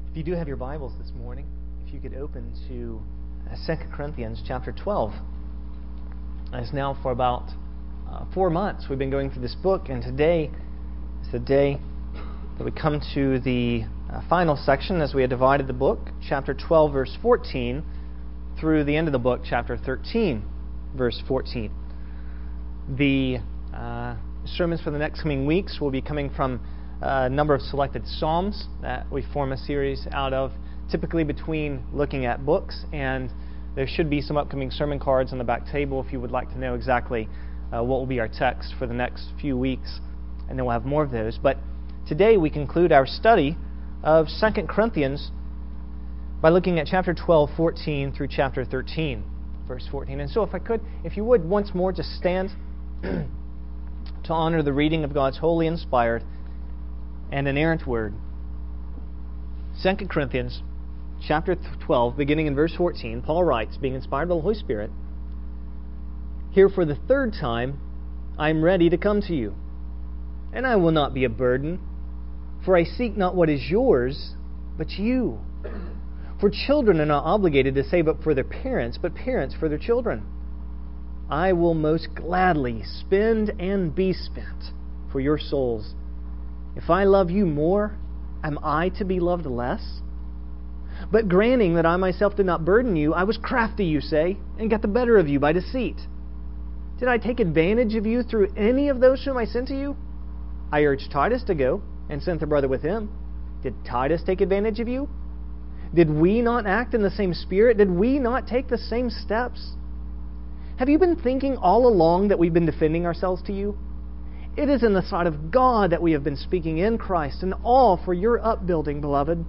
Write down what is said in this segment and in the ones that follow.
If you do have your Bibles this morning, if you could open to 2 Corinthians chapter 12. As now for about 4 months we've been going through this book, and today is the day that we come to the final section as we have divided the book, chapter 12, verse 14, through the end of the book, chapter 13, verse 14. The sermons for the next coming weeks will be coming from a number of selected psalms that we form a series out of, typically between looking at books, and there should be some upcoming sermon cards on the back table if you would like to know exactly what will be our text for the next few weeks, and then we'll have more of those. But today we conclude our study of 2 Corinthians by looking at chapter 12, 14 through chapter 13, verse 14. And so if you would once more just stand to honor the reading of God's holy, inspired, and inerrant word. 2 Corinthians chapter 12, beginning in verse 14, Paul writes, being inspired by the Holy Spirit, "Here for the third time I am ready to come to you, and I will not be a burden, for I seek not what is yours, but you. For children are not obligated to save up for their parents, but parents for their children. I will most gladly spend and be spent for your souls. If I love you more, am I to be loved less? But granting that I myself did not burden you, I was crafty, you say, and got the better of you by deceit. Did I take advantage of you through any of those whom I sent to you? I urged Titus to go, and sent the brother with him. Did Titus take advantage of you? Did we not act in the same spirit? Did we not take the same steps? Have you been thinking all along that we've been defending ourselves to you? It is in the sight of God that we have been speaking in Christ, and all for your upbuilding, beloved.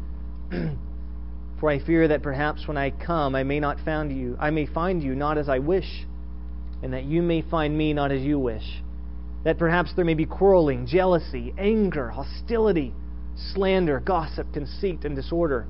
For I fear that perhaps when I come I may find you not as I wish, and that you may find me not as you wish. That perhaps there may be quarreling, jealousy, anger, hostility, slander, gossip, conceit, and disorder.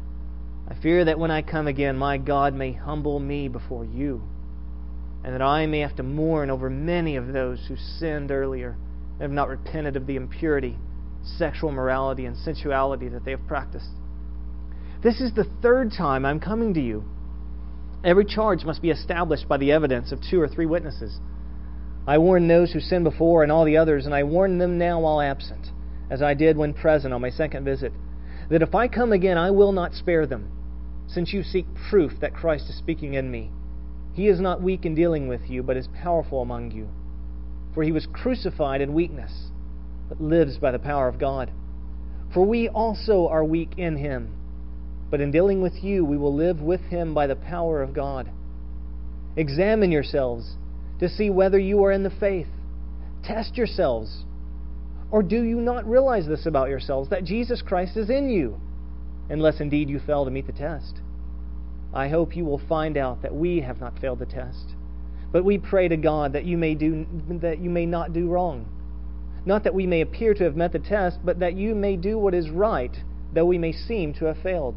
I fear that when I come again, my God may humble me before you, and that I may have to mourn over many of those who sinned earlier and have not repented of the impurity, sexual morality, and sensuality that they have practiced. This is the third time I'm coming to you. Every charge must be established by the evidence of 2 or 3 witnesses. I warned those who sinned before and all the others, and I warn them now while absent, as I did when present on my second visit, that if I come again I will not spare them, since you seek proof that Christ is speaking in me. He is not weak in dealing with you, but is powerful among you. For he was crucified in weakness, but lives by the power of God. For we also are weak in him, but in dealing with you we will live with him by the power of God. Examine yourselves to see whether you are in the faith. Test yourselves. Or do you not realize this about yourselves, that Jesus Christ is in you, unless indeed you fail to meet the test? I hope you will find out that we have not failed the test. But we pray to God that you may not do wrong. Not that we may appear to have met the test, but that you may do what is right, though we may seem to have failed.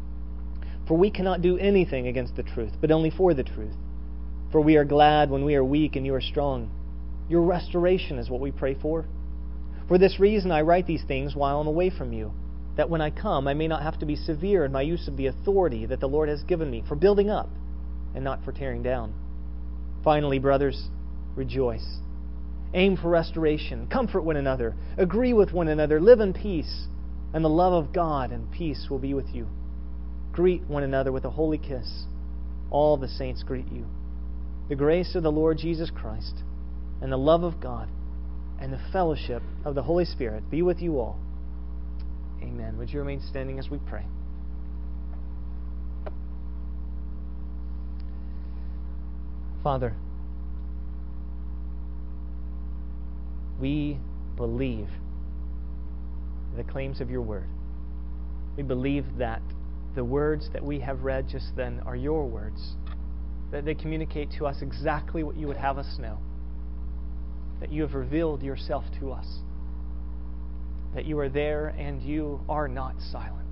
For we cannot do anything against the truth, but only for the truth. For we are glad when we are weak and you are strong. Your restoration is what we pray for. For this reason I write these things while I'm away from you, that when I come I may not have to be severe in my use of the authority that the Lord has given me for building up and not for tearing down. Finally, brothers, rejoice. Aim for restoration. Comfort one another. Agree with one another. Live in peace. And the love of God and peace will be with you. Greet one another with a holy kiss. All the saints greet you. The grace of the Lord Jesus Christ and the love of God and the fellowship of the Holy Spirit be with you all. Amen. Would you remain standing as we pray? Father, we believe the claims of your word. We believe that the words that we have read just then are your words, that they communicate to us exactly what you would have us know, that you have revealed yourself to us, that you are there and you are not silent.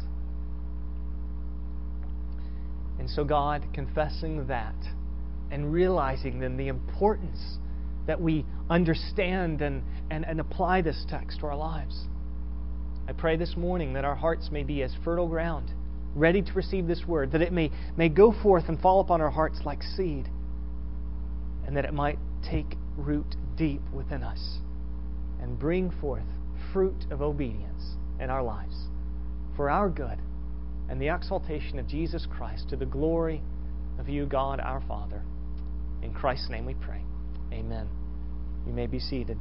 And so, God, confessing that and realizing then the importance that we understand and apply this text to our lives, I pray this morning that our hearts may be as fertile ground ready to receive this word, that it may go forth and fall upon our hearts like seed, and that it might take root deep within us and bring forth fruit of obedience in our lives for our good and the exaltation of Jesus Christ, to the glory of you, God, our Father. In Christ's name we pray. Amen. You may be seated.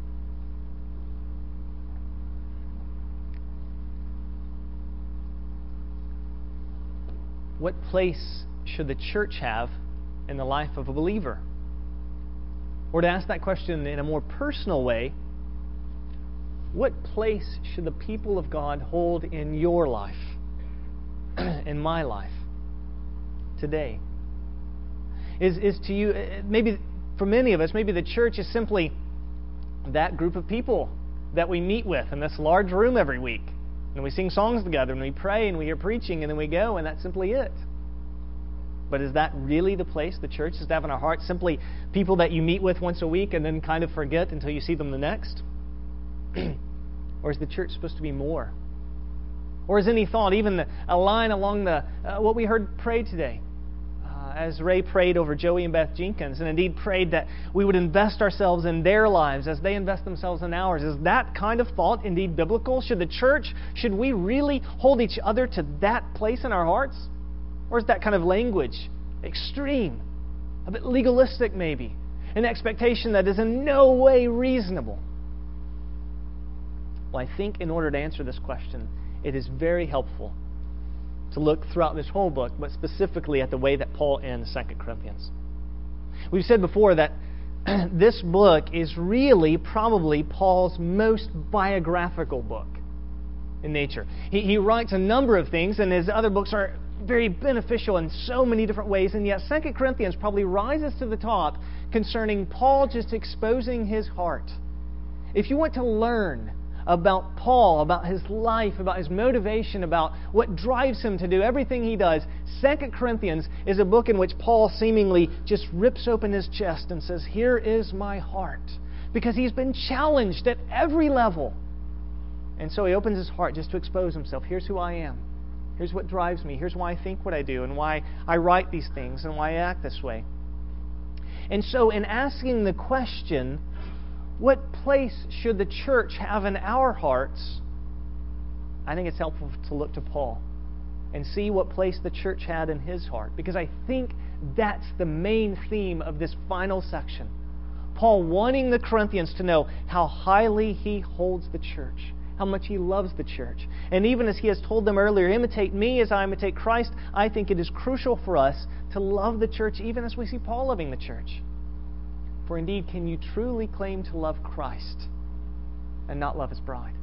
What place should the church have in the life of a believer? Or to ask that question in a more personal way, what place should the people of God hold in your life, in my life, today? Is to you, maybe for many of us, maybe the church is simply that group of people that we meet with in this large room every week. And we sing songs together, and we pray, and we hear preaching, and then we go, and that's simply it. But is that really the place the church is to have in our hearts? Simply people that you meet with once a week and then kind of forget until you see them the next? Or is the church supposed to be more? Or is any thought, even a line along the what we heard prayed today, as Ray prayed over Joey and Beth Jenkins, and indeed prayed that we would invest ourselves in their lives as they invest themselves in ours. Is that kind of thought indeed biblical? Should the church, should we really hold each other to that place in our hearts? Or is that kind of language extreme, a bit legalistic maybe, an expectation that is in no way reasonable? Well, I think in order to answer this question, it is very helpful to look throughout this whole book, but specifically at the way that Paul ends 2 Corinthians. We've said before that this book is really probably Paul's most biographical book in nature. He writes a number of things, and his other books are very beneficial in so many different ways, and yet 2 Corinthians probably rises to the top concerning Paul just exposing his heart. If you want to learn about Paul, about his life, about his motivation, about what drives him to do everything he does, 2 Corinthians is a book in which Paul seemingly just rips open his chest and says, "Here is my heart," because he's been challenged at every level. And so he opens his heart just to expose himself. Here's who I am. Here's what drives me. Here's why I think what I do, and why I write these things, and why I act this way. And so in asking the question, what place should the church have in our hearts? I think it's helpful to look to Paul and see what place the church had in his heart, because I think that's the main theme of this final section. Paul wanting the Corinthians to know how highly he holds the church, how much he loves the church. And even as he has told them earlier, imitate me as I imitate Christ, I think it is crucial for us to love the church even as we see Paul loving the church. For indeed, can you truly claim to love Christ and not love His bride?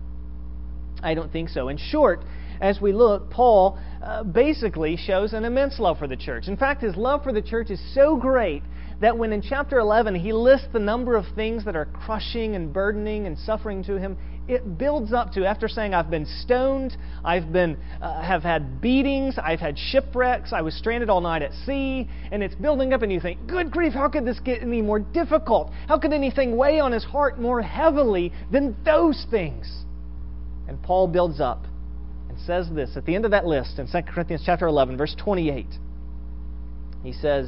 I don't think so. In short, as we look, Paul basically shows an immense love for the church. In fact, his love for the church is so great that when in chapter 11 he lists the number of things that are crushing and burdening and suffering to him, it builds up to, after saying, I've been stoned, have had beatings, I've had shipwrecks, I was stranded all night at sea, and it's building up, and you think, good grief, how could this get any more difficult? How could anything weigh on his heart more heavily than those things? And Paul builds up and says this at the end of that list in 2 Corinthians chapter 11, verse 28. He says,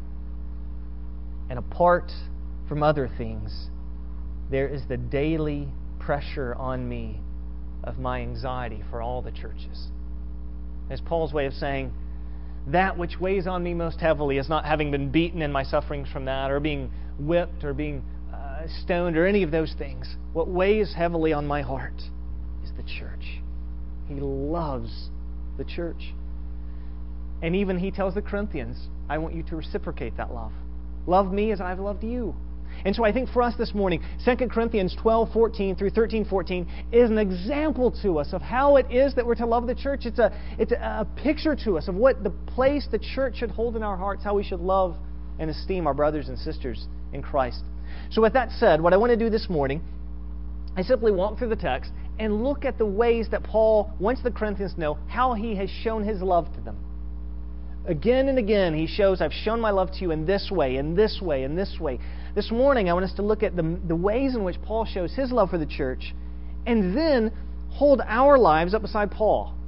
and apart from other things, there is the daily pressure on me of my anxiety for all the churches. As Paul's way of saying, that which weighs on me most heavily is not having been beaten in my sufferings from that, or being whipped, or being stoned, or any of those things. What weighs heavily on my heart is the church. He loves the church. And even he tells the Corinthians, I want you to reciprocate that love. Love me as I've loved you. And so I think for us this morning, 2 Corinthians 12:14 through 13:14 is an example to us of how it is that we're to love the church. It's a picture to us of what the place the church should hold in our hearts, how we should love and esteem our brothers and sisters in Christ. So with that said, what I want to do this morning, I simply walk through the text and look at the ways that Paul wants the Corinthians to know how he has shown his love to them. Again and again, he shows, I've shown my love to you in this way, in this way, in this way. This morning, I want us to look at the ways in which Paul shows his love for the church, and then hold our lives up beside Paul.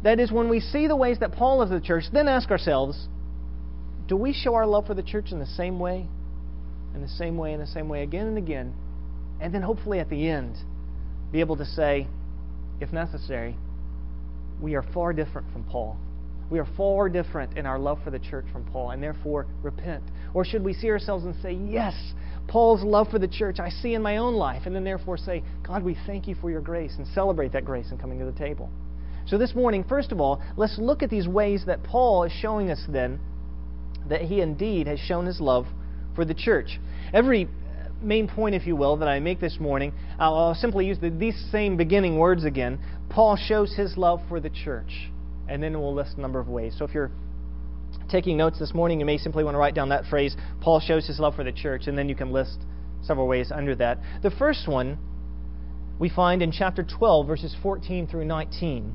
That is, when we see the ways that Paul loves the church, then ask ourselves, do we show our love for the church in the same way? In the same way, in the same way, again and again. And then hopefully at the end, be able to say, if necessary, we are far different from Paul. We are far different in our love for the church from Paul, and therefore repent. Or should we see ourselves and say, yes, Paul's love for the church I see in my own life, and then therefore say, God, we thank you for your grace, and celebrate that grace in coming to the table. So this morning, first of all, let's look at these ways that Paul is showing us then that he indeed has shown his love for the church. Every main point, if you will, that I make this morning, I'll simply use these same beginning words again. Paul shows his love for the church. And then we'll list a number of ways. So if you're taking notes this morning, you may simply want to write down that phrase, Paul shows his love for the church, and then you can list several ways under that. The first one we find in chapter 12, verses 14 through 19.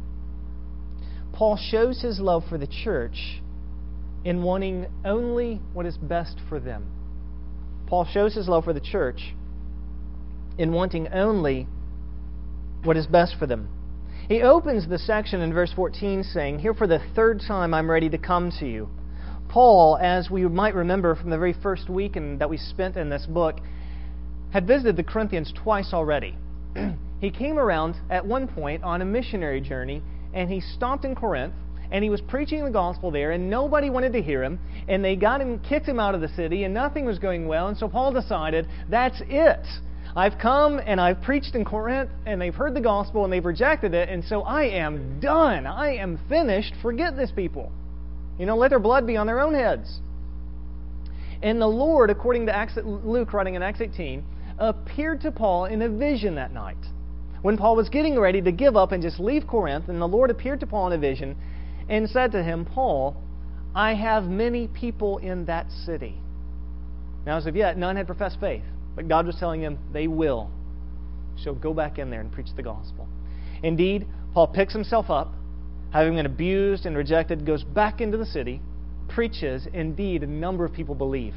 Paul shows his love for the church in wanting only what is best for them. Paul shows his love for the church in wanting only what is best for them. He opens the section in verse 14 saying, "Here for the third time I'm ready to come to you." Paul, as we might remember from the very first week that we spent in this book, had visited the Corinthians twice already. He came around at one point on a missionary journey, and he stopped in Corinth, and he was preaching the gospel there, and nobody wanted to hear him, and they kicked him out of the city, and nothing was going well, and so Paul decided, that's it. I've come and I've preached in Corinth, and they've heard the gospel, and they've rejected it, and so I am done. I am finished. Forget this people. Let their blood be on their own heads. And the Lord, according to Luke writing in Acts 18, appeared to Paul in a vision that night. When Paul was getting ready to give up and just leave Corinth, and the Lord appeared to Paul in a vision and said to him, "Paul, I have many people in that city." Now, as of yet, none had professed faith, but God was telling him they will. So go back in there and preach the gospel. Indeed, Paul picks himself up, having been abused and rejected, goes back into the city, preaches. Indeed, a number of people believe.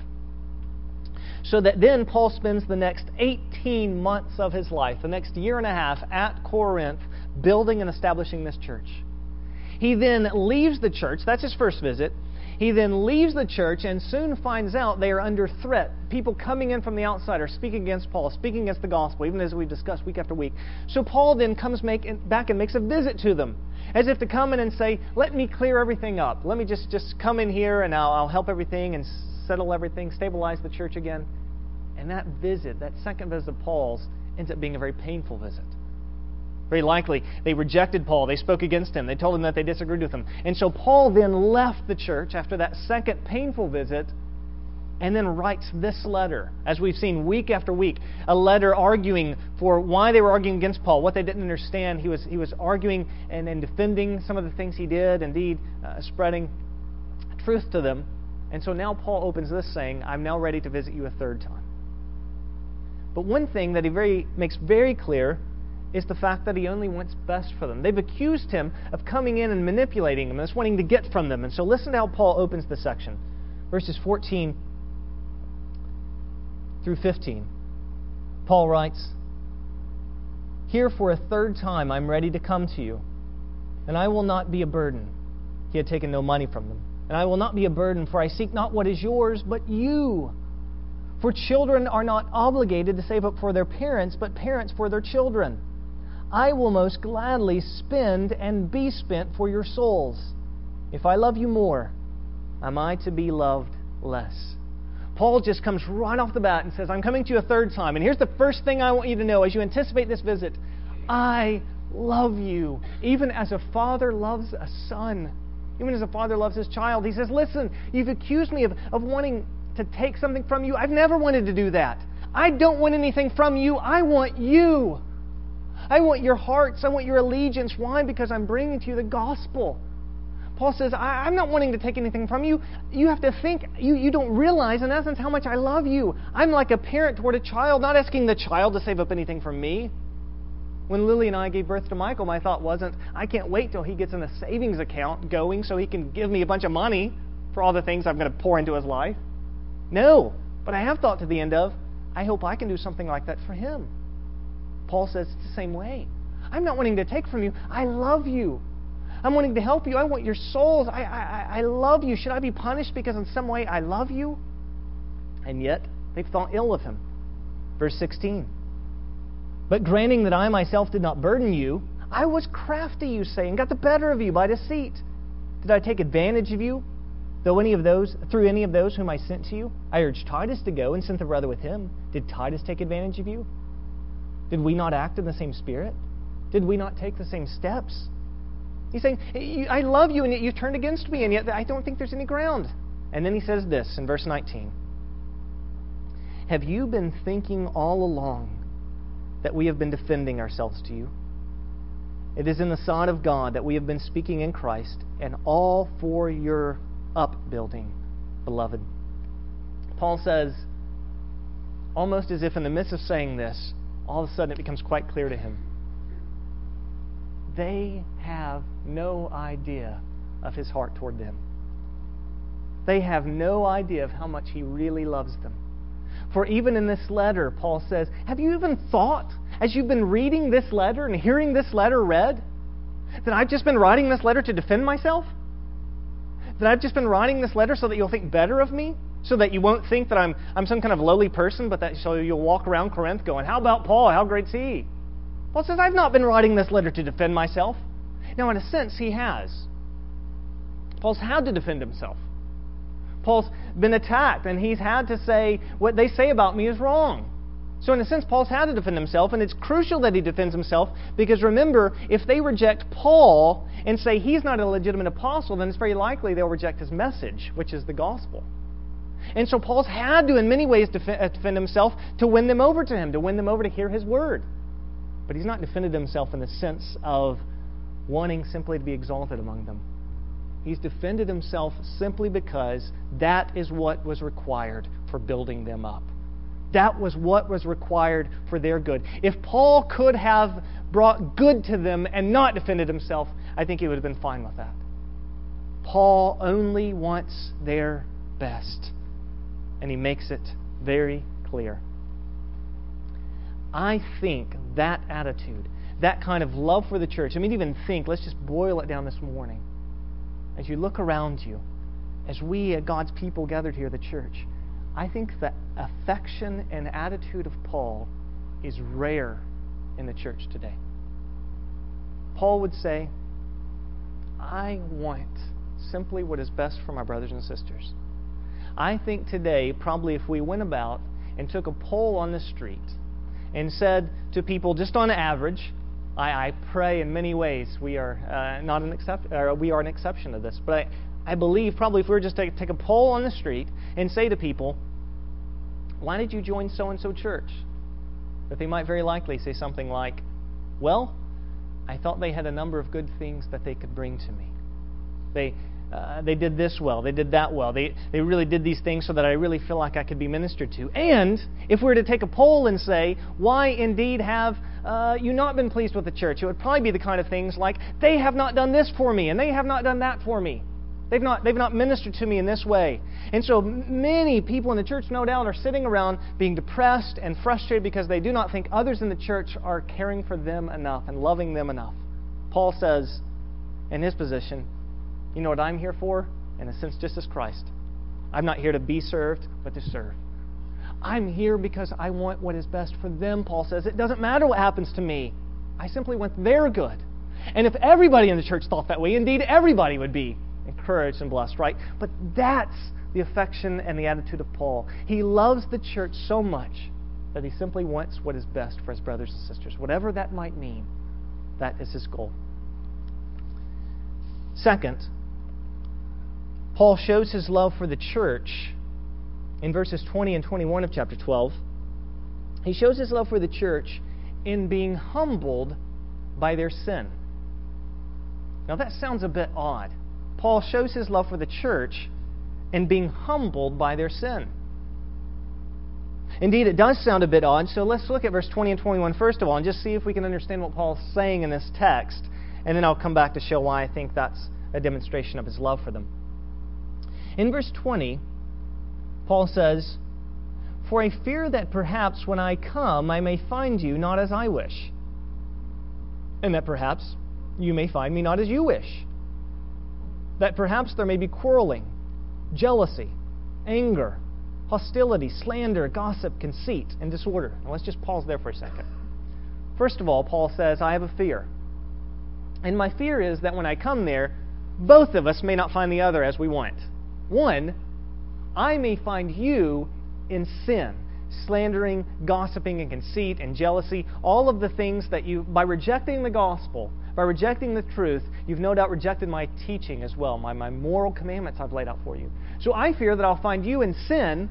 So that then Paul spends the next 18 months of his life, the next year and a half at Corinth, building and establishing this church. He then leaves the church. That's his first visit. He then leaves the church and soon finds out they are under threat. People coming in from the outside are speaking against Paul, speaking against the gospel, even as we've discussed week after week. So Paul then comes back and makes a visit to them, as if to come in and say, let me clear everything up. Let me just come in here and I'll help everything and settle everything, stabilize the church again. And that visit, that second visit of Paul's, ends up being a very painful visit. Very likely, they rejected Paul. They spoke against him. They told him that they disagreed with him. And so Paul then left the church after that second painful visit and then writes this letter, as we've seen week after week, a letter arguing for why they were arguing against Paul, what they didn't understand. He was arguing and defending some of the things he did, indeed spreading truth to them. And so now Paul opens this saying, I'm now ready to visit you a third time. But one thing that he makes very clear is the fact that he only wants best for them. They've accused him of coming in and manipulating them, and just wanting to get from them. And so listen to how Paul opens the section. Verses 14 through 15. Paul writes, "Here for a third time I'm ready to come to you, and I will not be a burden." He had taken no money from them. "And I will not be a burden, for I seek not what is yours, but you. For children are not obligated to save up for their parents, but parents for their children. I will most gladly spend and be spent for your souls. If I love you more, am I to be loved less?" Paul just comes right off the bat and says, I'm coming to you a third time. And here's the first thing I want you to know as you anticipate this visit. I love you, even as a father loves a son, even as a father loves his child. He says, listen, you've accused me of wanting to take something from you. I've never wanted to do that. I don't want anything from you. I want you. I want your hearts. I want your allegiance. Why? Because I'm bringing to you the gospel. Paul says, I'm not wanting to take anything from you. You have to think, you don't realize, in essence, how much I love you. I'm like a parent toward a child, not asking the child to save up anything from me. When Lily and I gave birth to Michael, my thought wasn't, I can't wait till he gets in a savings account going so he can give me a bunch of money for all the things I'm going to pour into his life. No, but I have thought to the end of, I hope I can do something like that for him. Paul says it's the same way. I'm not wanting to take from you. I love you. I'm wanting to help you. I want your souls. I love you. Should I be punished because in some way I love you? And yet, they've thought ill of him. Verse 16. But granting that I myself did not burden you, I was crafty, you say, and got the better of you by deceit. Did I take advantage of you through any of those whom I sent to you? I urged Titus to go and sent the brother with him. Did Titus take advantage of you? Did we not act in the same spirit? Did we not take the same steps? He's saying, I love you, and yet you turned against me, and yet I don't think there's any ground. And then he says this in verse 19. Have you been thinking all along that we have been defending ourselves to you? It is in the sight of God that we have been speaking in Christ, and all for your upbuilding, beloved. Paul says, almost as if in the midst of saying this, all of a sudden it becomes quite clear to him. They have no idea of his heart toward them. They have no idea of how much he really loves them. For even in this letter, Paul says, have you even thought, as you've been reading this letter and hearing this letter read, that I've just been writing this letter to defend myself? That I've just been writing this letter so that you'll think better of me? So that you won't think that I'm some kind of lowly person, but that so you'll walk around Corinth going, how about Paul? How great's he? Paul says, I've not been writing this letter to defend myself. Now, in a sense, he has. Paul's had to defend himself. Paul's been attacked, and he's had to say, what they say about me is wrong. So in a sense, Paul's had to defend himself, and it's crucial that he defends himself, because remember, if they reject Paul and say he's not a legitimate apostle, then it's very likely they'll reject his message, which is the gospel. And so Paul's had to, in many ways, defend himself to win them over to him, to win them over to hear his word. But he's not defended himself in the sense of wanting simply to be exalted among them. He's defended himself simply because that is what was required for building them up. That was what was required for their good. If Paul could have brought good to them and not defended himself, I think he would have been fine with that. Paul only wants their best, and he makes it very clear. I think that attitude, that kind of love for the church, even think, let's just boil it down this morning. As you look around you, as we, God's people gathered here, the church, I think the affection and attitude of Paul is rare in the church today. Paul would say, I want simply what is best for my brothers and sisters. I think today, probably if we went about and took a poll on the street and said to people, just on average, I pray in many ways we are we are an exception to this, but I believe probably if we were just to take a poll on the street and say to people, why did you join so-and-so church? That they might very likely say something like, well, I thought they had a number of good things that they could bring to me. They did this well. They did that well. They really did these things so that I really feel like I could be ministered to. And if we were to take a poll and say, why indeed have you not been pleased with the church? It would probably be the kind of things like, they have not done this for me, and they have not done that for me. They've not ministered to me in this way. And so many people in the church, no doubt, are sitting around being depressed and frustrated because they do not think others in the church are caring for them enough and loving them enough. Paul says, in his position, you know what I'm here for? In a sense, just as Christ. I'm not here to be served, but to serve. I'm here because I want what is best for them, Paul says. It doesn't matter what happens to me. I simply want their good. And if everybody in the church thought that way, indeed everybody would be encouraged and blessed, right? But that's the affection and the attitude of Paul. He loves the church so much that he simply wants what is best for his brothers and sisters. Whatever that might mean, that is his goal. Second, Paul shows his love for the church in verses 20 and 21 of chapter 12. He shows his love for the church in being humbled by their sin. Now that sounds a bit odd. Paul shows his love for the church in being humbled by their sin. Indeed, it does sound a bit odd, so let's look at verse 20 and 21 first of all and just see if we can understand what Paul's saying in this text, and then I'll come back to show why I think that's a demonstration of his love for them. In verse 20, Paul says, "For I fear that perhaps when I come I may find you not as I wish, and that perhaps you may find me not as you wish, that perhaps there may be quarreling, jealousy, anger, hostility, slander, gossip, conceit, and disorder. Now let's just pause there for a second. First of all, Paul says, I have a fear. And my fear is that when I come there, both of us may not find the other as we want. One, I may find you in sin, slandering, gossiping, and conceit, and jealousy, all of the things that you, by rejecting the gospel, by rejecting the truth, you've no doubt rejected my teaching as well, my moral commandments I've laid out for you. So I fear that I'll find you in sin,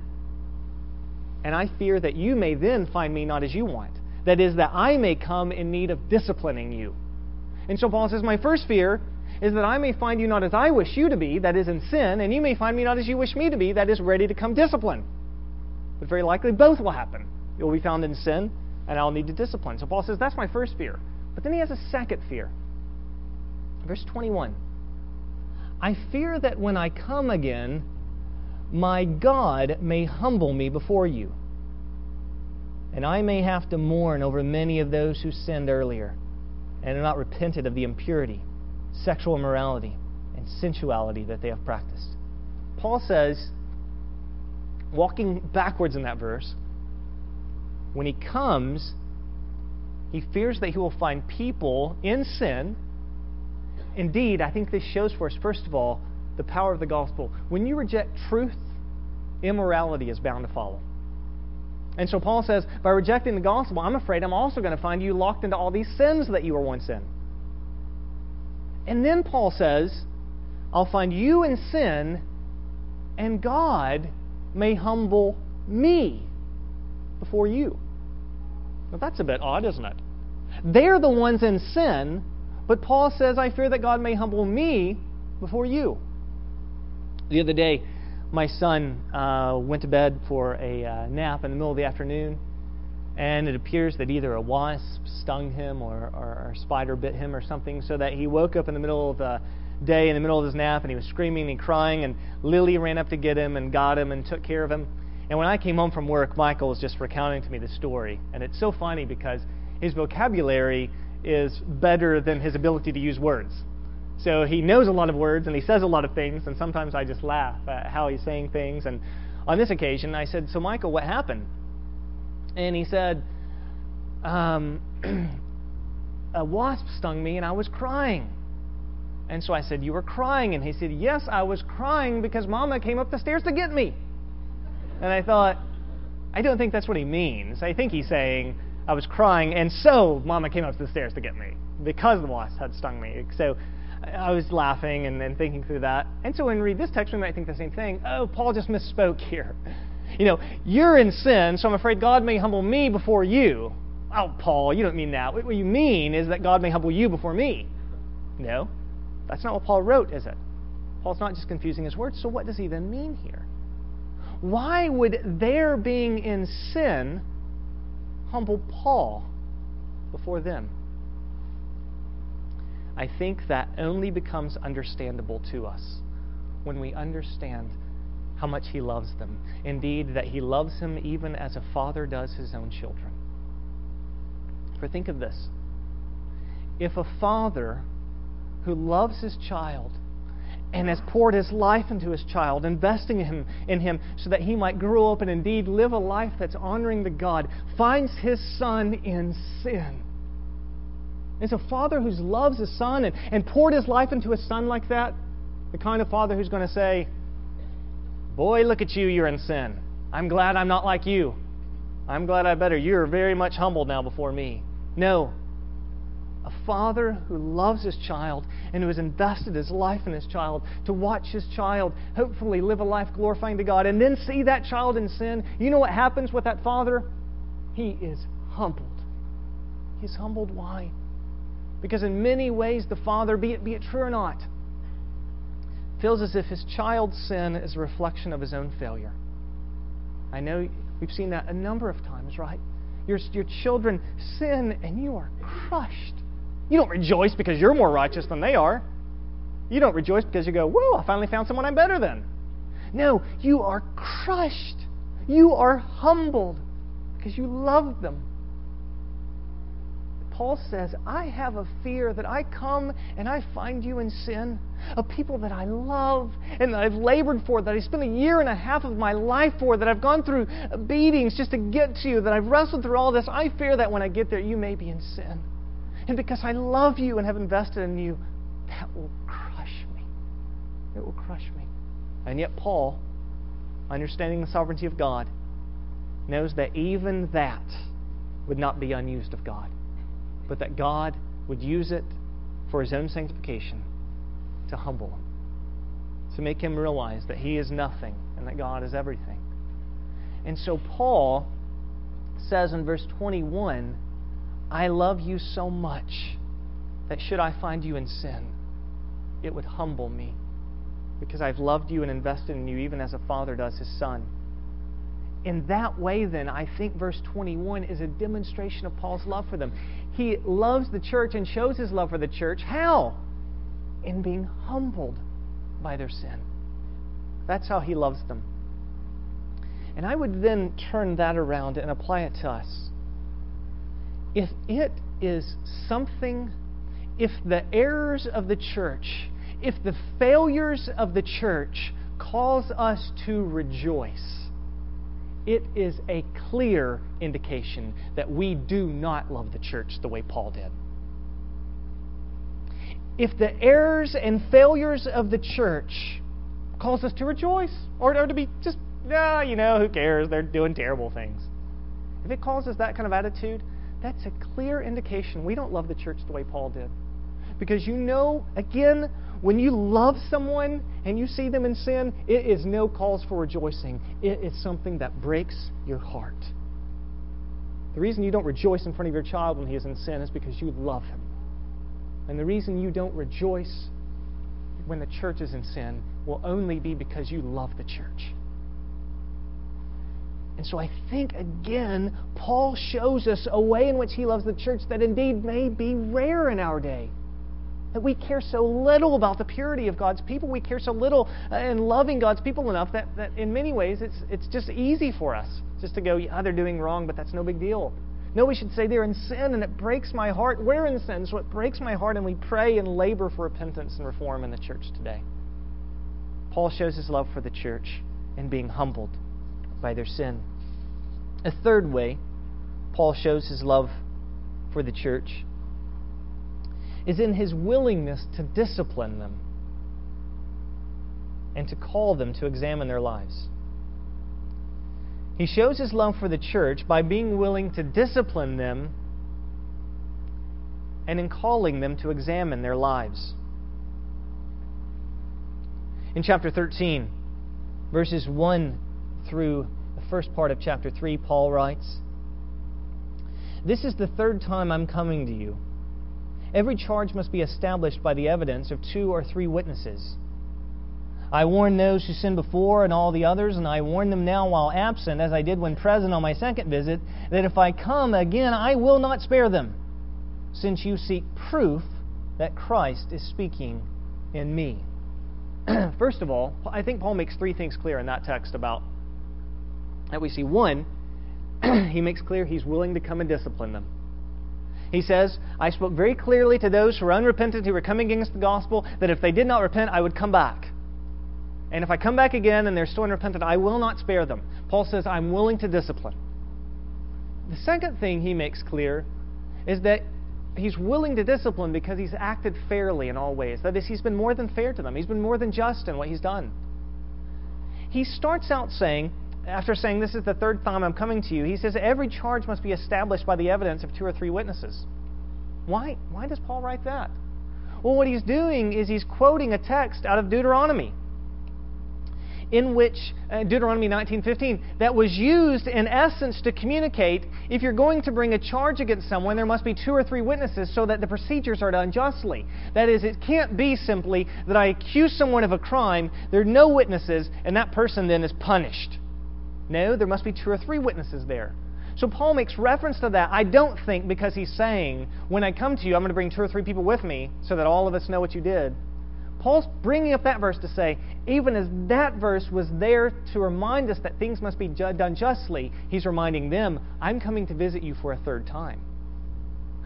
and I fear that you may then find me not as you want. That is, that I may come in need of disciplining you. And so Paul says, my first fear is that I may find you not as I wish you to be, that is in sin, and you may find me not as you wish me to be, that is ready to come discipline. But very likely both will happen. You'll be found in sin, and I'll need to discipline. So Paul says, that's my first fear. But then he has a second fear. Verse 21. I fear that when I come again, my God may humble me before you, and I may have to mourn over many of those who sinned earlier and have not repented of the impurity, sexual immorality, and sensuality that they have practiced. Paul says, walking backwards in that verse, when he comes, he fears that he will find people in sin. Indeed, I think this shows for us, first of all, the power of the gospel. When you reject truth, immorality is bound to follow. And so Paul says, by rejecting the gospel, I'm afraid I'm also going to find you locked into all these sins that you were once in. And then Paul says, I'll find you in sin, and God may humble me before you. Now that's a bit odd, isn't it? They're the ones in sin, but Paul says, I fear that God may humble me before you. The other day, my son went to bed for a nap in the middle of the afternoon, and it appears that either a wasp stung him or a spider bit him or something, so that he woke up in the middle of the day, in the middle of his nap, and he was screaming and crying, and Lily ran up to get him and got him and took care of him. And when I came home from work, Michael was just recounting to me the story, and it's so funny because his vocabulary is better than his ability to use words. So he knows a lot of words, and he says a lot of things, and sometimes I just laugh at how he's saying things. And on this occasion, I said, so Michael, what happened? And he said, a wasp stung me, and I was crying. And so I said, you were crying? And he said, yes, I was crying because Mama came up the stairs to get me. And I thought, I don't think that's what he means. I think he's saying, I was crying, and so Mama came up the stairs to get me because the wasp had stung me. So I was laughing and then thinking through that. And so when we read this text, we might think the same thing. Oh, Paul just misspoke here. You're in sin, so I'm afraid God may humble me before you. Oh, Paul, you don't mean that. What you mean is that God may humble you before me. No, that's not what Paul wrote, is it? Paul's not just confusing his words, so what does he then mean here? Why would their being in sin humble Paul before them? I think that only becomes understandable to us when we understand how much he loves them. Indeed, that he loves him even as a father does his own children. For think of this. If a father who loves his child and has poured his life into his child, investing in him so that he might grow up and indeed live a life that's honoring to God, finds his son in sin. It's a father who loves his son and poured his life into his son like that, the kind of father who's going to say, boy, look at you, you're in sin. I'm glad I'm not like you. I'm glad I better. You're very much humbled now before me. No. A father who loves his child and who has invested his life in his child to watch his child hopefully live a life glorifying to God and then see that child in sin. You know what happens with that father? He is humbled. He's humbled. Why? Because in many ways the father, be it true or not, feels as if his child's sin is a reflection of his own failure. I know we've seen that a number of times, right? Your children sin and you are crushed. You don't rejoice because you're more righteous than they are. You don't rejoice because you go, whoa, I finally found someone I'm better than. No, you are crushed. You are humbled because you love them. Paul says, I have a fear that I come and I find you in sin, of people that I love and that I've labored for, that I spent 1.5 years of my life for, that I've gone through beatings just to get to you, that I've wrestled through all this. I fear that when I get there, you may be in sin. And because I love you and have invested in you, that will crush me. It will crush me. And yet Paul, understanding the sovereignty of God, knows that even that would not be unused of God, but that God would use it for His own sanctification, to humble him, to make him realize that he is nothing and that God is everything. And so Paul says in verse 21, I love you so much that should I find you in sin, it would humble me, because I've loved you and invested in you even as a father does his son. In that way, then, I think verse 21 is a demonstration of Paul's love for them. He loves the church and shows his love for the church. How? In being humbled by their sin. That's how he loves them. And I would then turn that around and apply it to us. If it is something, if the errors of the church, if the failures of the church cause us to rejoice, it is a clear indication that we do not love the church the way Paul did. If the errors and failures of the church cause us to rejoice, or to be just, who cares, they're doing terrible things. If it causes that kind of attitude, that's a clear indication we don't love the church the way Paul did. Because again, when you love someone and you see them in sin, it is no cause for rejoicing. It is something that breaks your heart. The reason you don't rejoice in front of your child when he is in sin is because you love him. And the reason you don't rejoice when the church is in sin will only be because you love the church. And so I think, again, Paul shows us a way in which he loves the church that indeed may be rare in our day. That we care so little about the purity of God's people. We care so little in loving God's people enough that in many ways it's just easy for us just to go, they're doing wrong, but that's no big deal. No, we should say they're in sin and it breaks my heart. We're in sin, so it breaks my heart, and we pray and labor for repentance and reform in the church today. Paul shows his love for the church in being humbled by their sin. A third way Paul shows his love for the church is in his willingness to discipline them and to call them to examine their lives. He shows his love for the church by being willing to discipline them and in calling them to examine their lives. In chapter 13, verses 1 through the first part of chapter 3, Paul writes, "This is the third time I'm coming to you. Every charge must be established by the evidence of 2 or 3 witnesses. I warned those who sinned before and all the others, and I warn them now while absent, as I did when present on my second visit, that if I come again, I will not spare them, since you seek proof that Christ is speaking in me." First of all, I think Paul makes 3 things clear in that text about that we see. 1, he makes clear he's willing to come and discipline them. He says, I spoke very clearly to those who are unrepentant, who were coming against the gospel, that if they did not repent, I would come back. And if I come back again and they're still unrepentant, I will not spare them. Paul says, I'm willing to discipline. The second thing he makes clear is that he's willing to discipline because he's acted fairly in all ways. That is, he's been more than fair to them. He's been more than just in what he's done. He starts out saying, after saying, this is the third time I'm coming to you, he says, every charge must be established by the evidence of 2 or 3 witnesses. Why does Paul write that? Well, what he's doing is he's quoting a text out of Deuteronomy, in which, Deuteronomy 19:15, that was used in essence to communicate, if you're going to bring a charge against someone, there must be 2 or 3 witnesses so that the procedures are done justly. That is, it can't be simply that I accuse someone of a crime, there are no witnesses, and that person then is punished. No, there must be 2 or 3 witnesses there. So Paul makes reference to that. I don't think because he's saying, when I come to you, I'm going to bring 2 or 3 people with me so that all of us know what you did. Paul's bringing up that verse to say, even as that verse was there to remind us that things must be done justly, he's reminding them, I'm coming to visit you for a third time.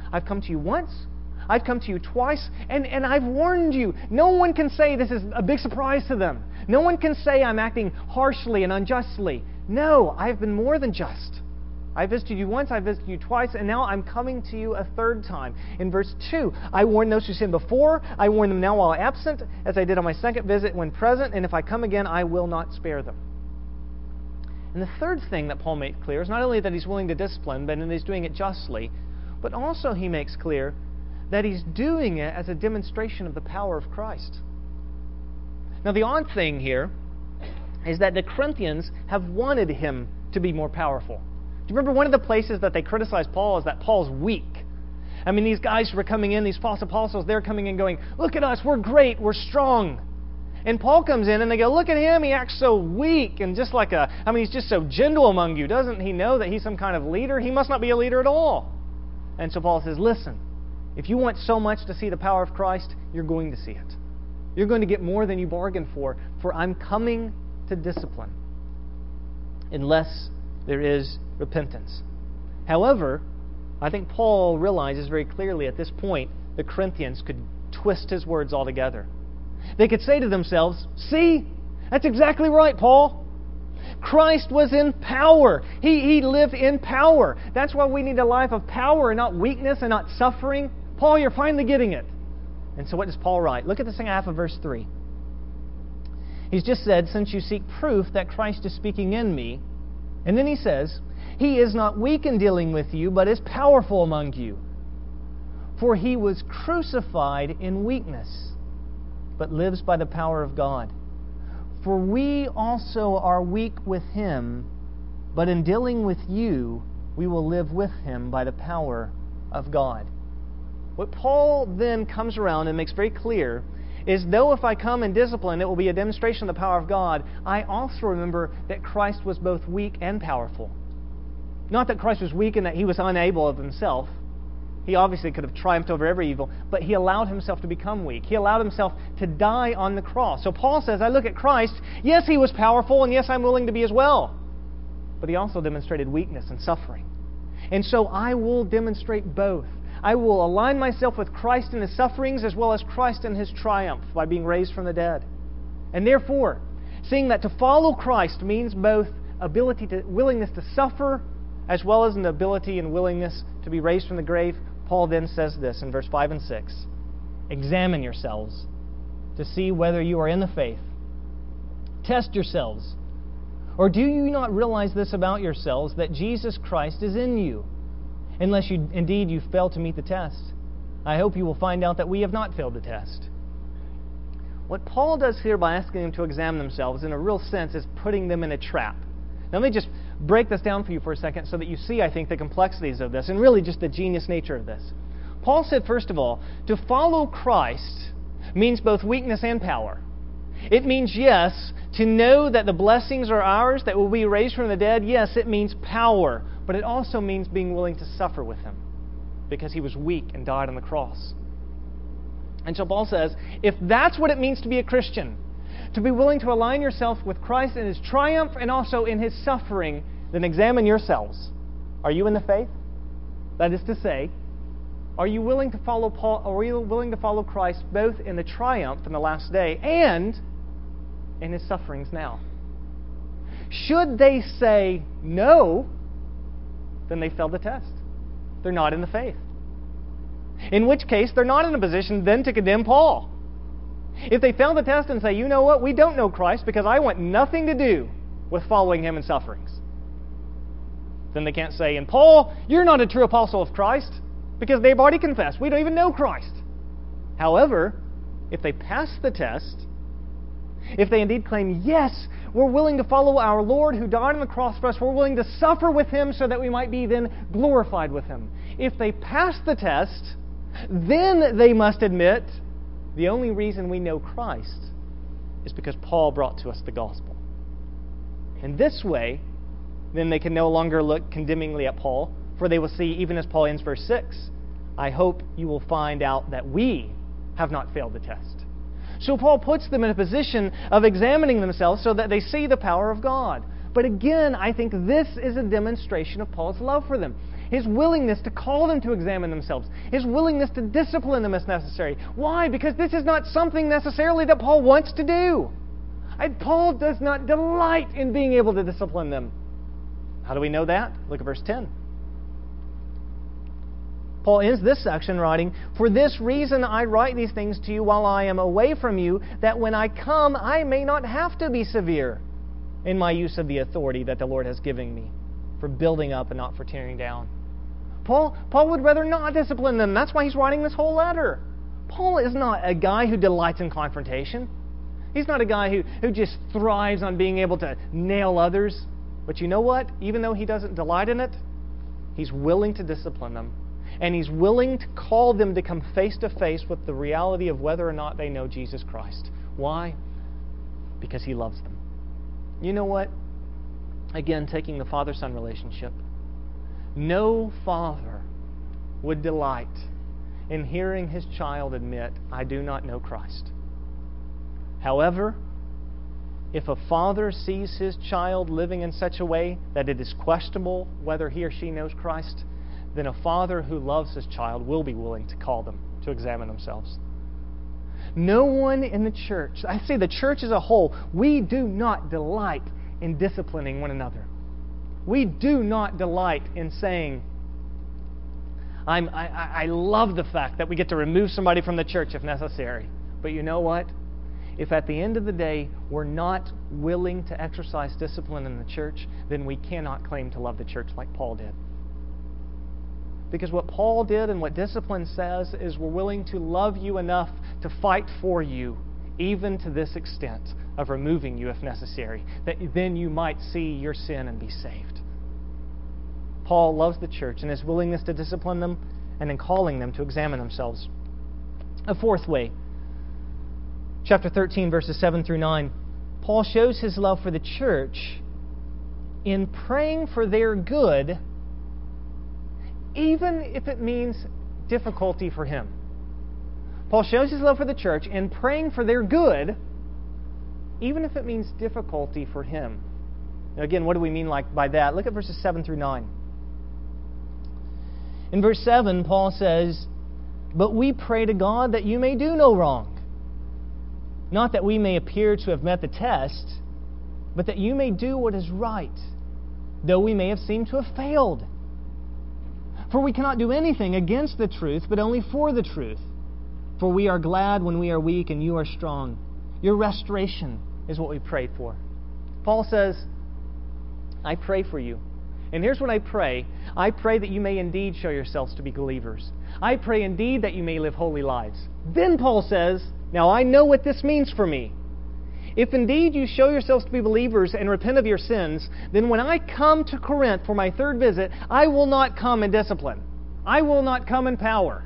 I've come to you once. I've come to you twice, and I've warned you. No one can say this is a big surprise to them. No one can say I'm acting harshly and unjustly. No, I've been more than just. I visited you once, I visited you twice, and now I'm coming to you a third time. In verse 2, I warned those who sinned before, I warn them now while absent, as I did on my second visit when present, and if I come again, I will not spare them. And the third thing that Paul makes clear is not only that he's willing to discipline, but that he's doing it justly, but also he makes clear that he's doing it as a demonstration of the power of Christ. Now the odd thing here is that the Corinthians have wanted him to be more powerful. Do you remember one of the places that they criticized Paul is that Paul's weak? I mean, these guys were coming in, these false apostles, they're coming in going, look at us, we're great, we're strong. And Paul comes in and they go, look at him, he acts so weak and just like he's just so gentle among you. Doesn't he know that he's some kind of leader? He must not be a leader at all. And so Paul says, listen, if you want so much to see the power of Christ, you're going to see it. You're going to get more than you bargained for I'm coming to discipline unless there is repentance. However, I think Paul realizes very clearly at this point the Corinthians could twist his words altogether. They could say to themselves, see, that's exactly right, Paul. Christ was in power. He lived in power. That's why we need a life of power and not weakness and not suffering. Paul, you're finally getting it. And so what does Paul write? Look at the second half of verse 3. He's just said, since you seek proof that Christ is speaking in me. And then he says, He is not weak in dealing with you, but is powerful among you. For He was crucified in weakness, but lives by the power of God. For we also are weak with Him, but in dealing with you, we will live with Him by the power of God. What Paul then comes around and makes very clear is, though if I come in discipline, it will be a demonstration of the power of God, I also remember that Christ was both weak and powerful. Not that Christ was weak and that He was unable of Himself. He obviously could have triumphed over every evil, but He allowed Himself to become weak. He allowed Himself to die on the cross. So Paul says, I look at Christ, yes, He was powerful, and yes, I'm willing to be as well. But He also demonstrated weakness and suffering. And so I will demonstrate both. I will align myself with Christ in His sufferings as well as Christ in His triumph by being raised from the dead. And therefore, seeing that to follow Christ means both willingness to suffer as well as an ability and willingness to be raised from the grave, Paul then says this in verse 5 and 6. Examine yourselves to see whether you are in the faith. Test yourselves. Or do you not realize this about yourselves, that Jesus Christ is in you? Unless you fail to meet the test. I hope you will find out that we have not failed the test. What Paul does here by asking them to examine themselves, in a real sense, is putting them in a trap. Now let me just break this down for you for a second so that you see, I think, the complexities of this and really just the genius nature of this. Paul said, first of all, to follow Christ means both weakness and power. It means, yes, to know that the blessings are ours, that we'll be raised from the dead. Yes, it means power. But it also means being willing to suffer with Him, because He was weak and died on the cross. And so Paul says, if that's what it means to be a Christian, to be willing to align yourself with Christ in His triumph and also in His suffering, then examine yourselves. Are you in the faith? That is to say, are you willing to follow Paul? Are you willing to follow Christ both in the triumph in the last day and in His sufferings now? Should they say no, then they failed the test. They're not in the faith. In which case, they're not in a position then to condemn Paul. If they fail the test and say, you know what, we don't know Christ because I want nothing to do with following Him in sufferings, then they can't say, and Paul, you're not a true apostle of Christ, because they've already confessed, we don't even know Christ. However, if they pass the test, if they indeed claim, yes, we're willing to follow our Lord who died on the cross for us, we're willing to suffer with Him so that we might be then glorified with Him. If they pass the test, then they must admit the only reason we know Christ is because Paul brought to us the gospel. In this way, then they can no longer look condemningly at Paul, for they will see, even as Paul ends verse 6, I hope you will find out that we have not failed the test. So Paul puts them in a position of examining themselves so that they see the power of God. But again, I think this is a demonstration of Paul's love for them. His willingness to call them to examine themselves. His willingness to discipline them as necessary. Why? Because this is not something necessarily that Paul wants to do. Paul does not delight in being able to discipline them. How do we know that? Look at verse 10. Paul ends this section writing, "For this reason I write these things to you while I am away from you, that when I come I may not have to be severe in my use of the authority that the Lord has given me, for building up and not for tearing down." Paul would rather not discipline them. That's why he's writing this whole letter. Paul is not a guy who delights in confrontation. He's not a guy who just thrives on being able to nail others. But you know what? Even though he doesn't delight in it, he's willing to discipline them. And he's willing to call them to come face to face with the reality of whether or not they know Jesus Christ. Why? Because he loves them. You know what? Again, taking the father-son relationship. No father would delight in hearing his child admit, "I do not know Christ." However, if a father sees his child living in such a way that it is questionable whether he or she knows Christ, then a father who loves his child will be willing to call them to examine themselves. No one in the church, I say the church as a whole, we do not delight in disciplining one another. We do not delight in saying, I love the fact that we get to remove somebody from the church if necessary. But you know what? If at the end of the day we're not willing to exercise discipline in the church, then we cannot claim to love the church like Paul did. Because what Paul did and what discipline says is we're willing to love you enough to fight for you, even to this extent of removing you if necessary, that then you might see your sin and be saved. Paul loves the church and his willingness to discipline them and in calling them to examine themselves. A fourth way, chapter 13, verses 7 through 9, Paul shows his love for the church in praying for their good, even if it means difficulty for him. Paul shows his love for the church in praying for their good, even if it means difficulty for him. Now again, what do we mean by that? Look at verses 7 through 9. In verse 7, Paul says, "But we pray to God that you may do no wrong. Not that we may appear to have met the test, but that you may do what is right, though we may have seemed to have failed. For we cannot do anything against the truth, but only for the truth. For we are glad when we are weak and you are strong. Your restoration is what we prayed for." Paul says, I pray for you. And here's what I pray. I pray that you may indeed show yourselves to be believers. I pray indeed that you may live holy lives. Then Paul says, now I know what this means for me. If indeed you show yourselves to be believers and repent of your sins, then when I come to Corinth for my third visit, I will not come in discipline. I will not come in power.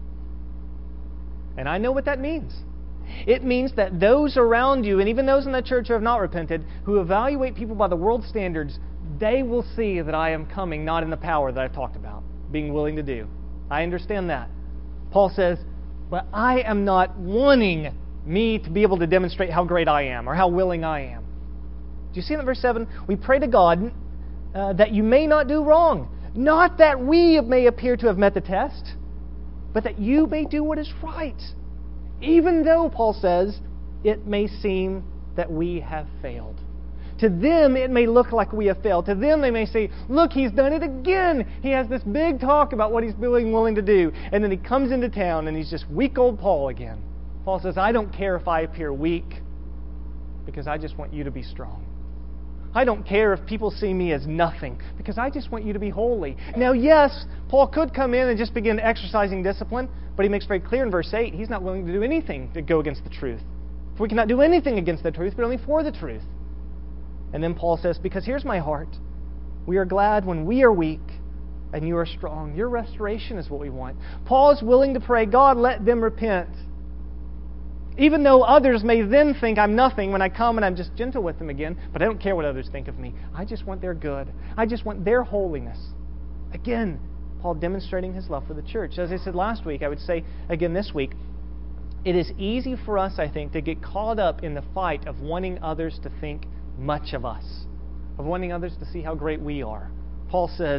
And I know what that means. It means that those around you, and even those in the church who have not repented, who evaluate people by the world's standards, they will see that I am coming not in the power that I've talked about, being willing to do. I understand that. Paul says, but I am not wanting me to be able to demonstrate how great I am or how willing I am. Do you see that in verse 7? We pray to God that you may not do wrong. Not that we may appear to have met the test, but that you may do what is right. Even though, Paul says, it may seem that we have failed. To them, it may look like we have failed. To them, they may say, look, he's done it again. He has this big talk about what he's willing to do. And then he comes into town and he's just weak old Paul again. Paul says, I don't care if I appear weak because I just want you to be strong. I don't care if people see me as nothing because I just want you to be holy. Now, yes, Paul could come in and just begin exercising discipline, but he makes very clear in verse 8, he's not willing to do anything to go against the truth. For we cannot do anything against the truth, but only for the truth. And then Paul says, because here's my heart. We are glad when we are weak and you are strong. Your restoration is what we want. Paul is willing to pray, God, let them repent. Even though others may then think I'm nothing when I come and I'm just gentle with them again, but I don't care what others think of me. I just want their good. I just want their holiness. Again, Paul demonstrating his love for the church. As I said last week, I would say again this week, it is easy for us, I think, to get caught up in the fight of wanting others to think much of us, of wanting others to see how great we are. Paul says,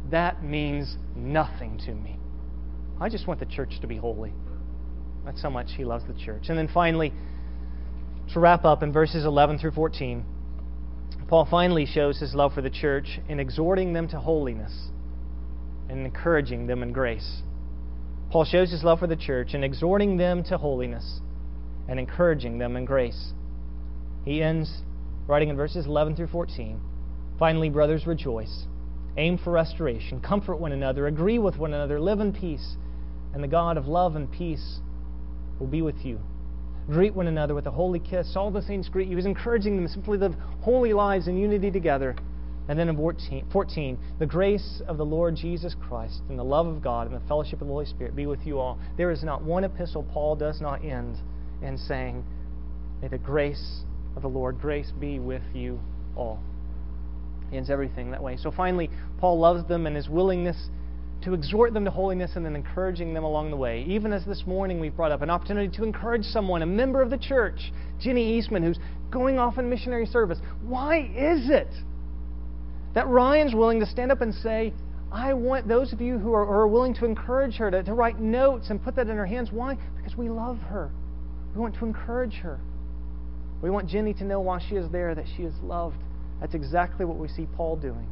that means nothing to me. I just want the church to be holy. That's how much he loves the church. And then finally, to wrap up in verses 11 through 14, Paul finally shows his love for the church in exhorting them to holiness and encouraging them in grace. Paul shows his love for the church in exhorting them to holiness and encouraging them in grace. He ends writing in verses 11 through 14, "Finally, brothers, rejoice. Aim for restoration. Comfort one another. Agree with one another. Live in peace. And the God of love and peace will be with you. Greet one another with a holy kiss. All the saints greet you." He was encouraging them to simply live holy lives in unity together. And then in 14, "The grace of the Lord Jesus Christ and the love of God and the fellowship of the Holy Spirit be with you all." There is not one epistle Paul does not end in saying, "May the grace of the Lord, grace be with you all." He ends everything that way. So finally, Paul loves them and his willingness to exhort them to holiness and then encouraging them along the way. Even as this morning we've brought up an opportunity to encourage someone, a member of the church, Jenny Eastman, who's going off in missionary service. Why is it that Ryan's willing to stand up and say, I want those of you who are willing to encourage her to write notes and put that in her hands? Why? Because we love her. We want to encourage her. We want Jenny to know while she is there that she is loved. That's exactly what we see Paul doing.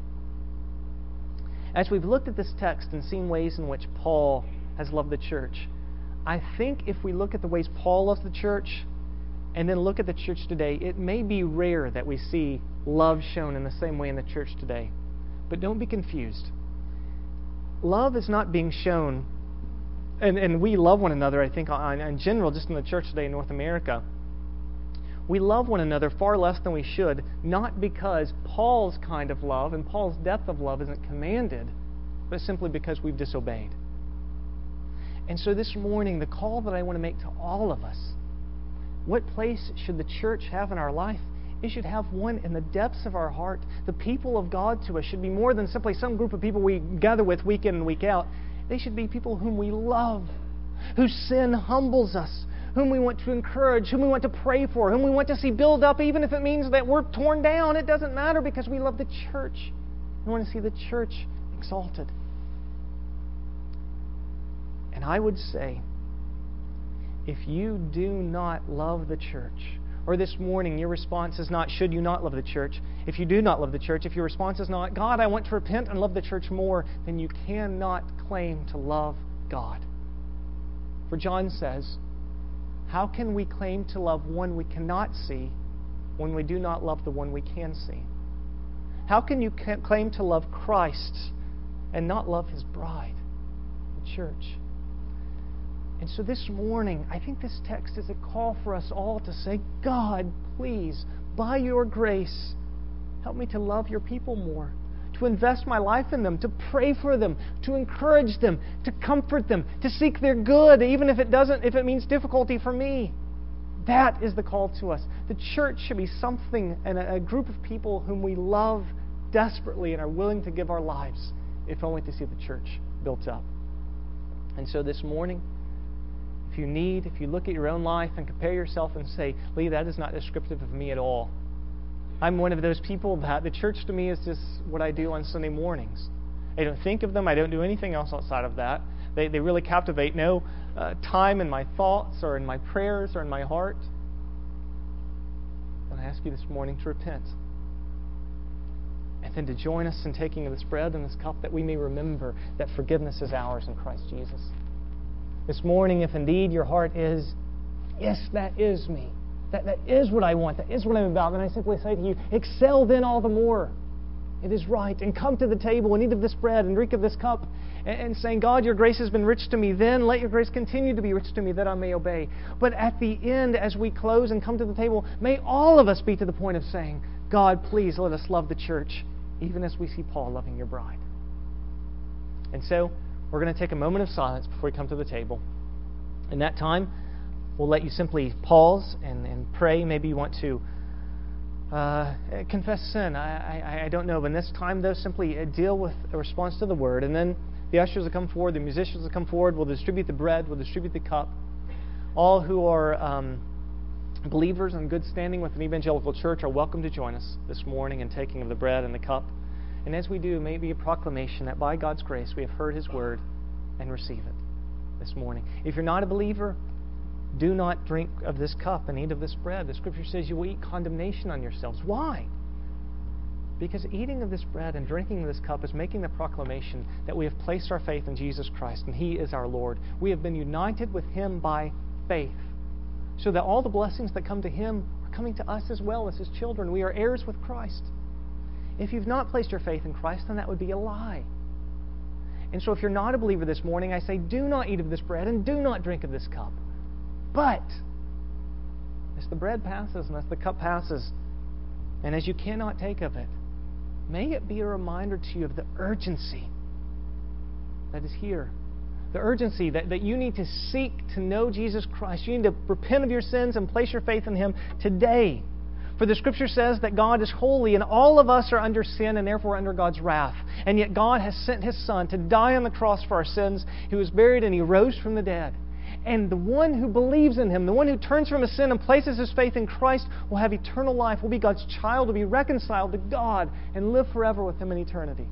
As we've looked at this text and seen ways in which Paul has loved the church, I think if we look at the ways Paul loves the church and then look at the church today, it may be rare that we see love shown in the same way in the church today. But don't be confused. Love is not being shown, and we love one another, I think, in general, just in the church today in North America. We love one another far less than we should, not because Paul's kind of love and Paul's depth of love isn't commanded, but simply because we've disobeyed. And so this morning, the call that I want to make to all of us, what place should the church have in our life? It should have one in the depths of our heart. The people of God to us should be more than simply some group of people we gather with week in and week out. They should be people whom we love, whose sin humbles us, whom we want to encourage, whom we want to pray for, whom we want to see build up, even if it means that we're torn down. It doesn't matter because we love the church. We want to see the church exalted. And I would say, if you do not love the church, or this morning your response is not, should you not love the church? If you do not love the church, if your response is not, God, I want to repent and love the church more, then you cannot claim to love God. For John says, how can we claim to love one we cannot see when we do not love the one we can see? How can you claim to love Christ and not love His bride, the church? And so this morning, I think this text is a call for us all to say, God, please, by your grace, help me to love your people more, to invest my life in them, to pray for them, to encourage them, to comfort them, to seek their good, even if it means difficulty for me. That is the call to us. The church should be something and a group of people whom we love desperately and are willing to give our lives, if only to see the church built up. And so this morning, if you look at your own life and compare yourself and say, Lee, that is not descriptive of me at all. I'm one of those people that the church to me is just what I do on Sunday mornings. I don't think of them. I don't do anything else outside of that. They really captivate no time in my thoughts or in my prayers or in my heart. And I ask you this morning to repent. And then to join us in taking of this bread and this cup, that we may remember that forgiveness is ours in Christ Jesus. This morning, if indeed your heart is, yes, that is me. That is what I want. That is what I'm about. Then I simply say to you, excel then all the more. It is right. And come to the table and eat of this bread and drink of this cup and saying, God, your grace has been rich to me. Then let your grace continue to be rich to me that I may obey. But at the end, as we close and come to the table, may all of us be to the point of saying, God, please let us love the church, even as we see Paul loving your bride. And so, we're going to take a moment of silence before we come to the table. In that time, we'll let you simply pause and pray. Maybe you want to confess sin. I don't know. But in this time, though, simply deal with a response to the Word. And then the ushers will come forward. The musicians will come forward. We'll distribute the bread. We'll distribute the cup. All who are believers in good standing with an evangelical church are welcome to join us this morning in taking of the bread and the cup. And as we do, may it be a proclamation that by God's grace we have heard His word and receive it this morning. If you're not a believer, do not drink of this cup and eat of this bread. The Scripture says you will eat condemnation on yourselves. Why? Because eating of this bread and drinking of this cup is making the proclamation that we have placed our faith in Jesus Christ and He is our Lord. We have been united with Him by faith, so that all the blessings that come to Him are coming to us as well as His children. We are heirs with Christ. If you've not placed your faith in Christ, then that would be a lie. And so if you're not a believer this morning, I say, do not eat of this bread and do not drink of this cup. But as the bread passes and as the cup passes, and as you cannot take of it, may it be a reminder to you of the urgency that is here. The urgency that you need to seek to know Jesus Christ. You need to repent of your sins and place your faith in Him today. For the Scripture says that God is holy and all of us are under sin and therefore under God's wrath. And yet God has sent His Son to die on the cross for our sins. He was buried and He rose from the dead. And the one who believes in Him, the one who turns from his sin and places his faith in Christ, will have eternal life, will be God's child, will be reconciled to God, and live forever with Him in eternity.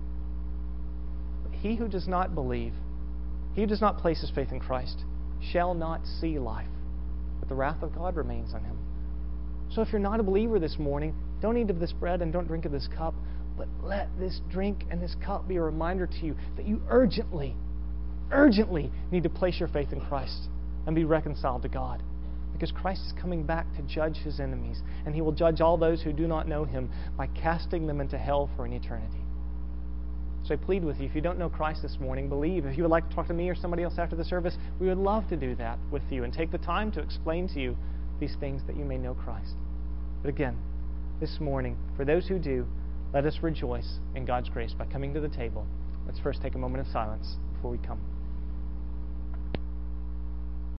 But he who does not believe, he who does not place his faith in Christ, shall not see life, but the wrath of God remains on him. So if you're not a believer this morning, don't eat of this bread and don't drink of this cup, but let this drink and this cup be a reminder to you that you urgently need to place your faith in Christ and be reconciled to God. Because Christ is coming back to judge His enemies, and He will judge all those who do not know Him by casting them into hell for an eternity. So I plead with you, if you don't know Christ this morning, believe. If you would like to talk to me or somebody else after the service, we would love to do that with you and take the time to explain to you these things that you may know Christ. But again, this morning, for those who do, let us rejoice in God's grace by coming to the table. Let's first take a moment of silence before we come.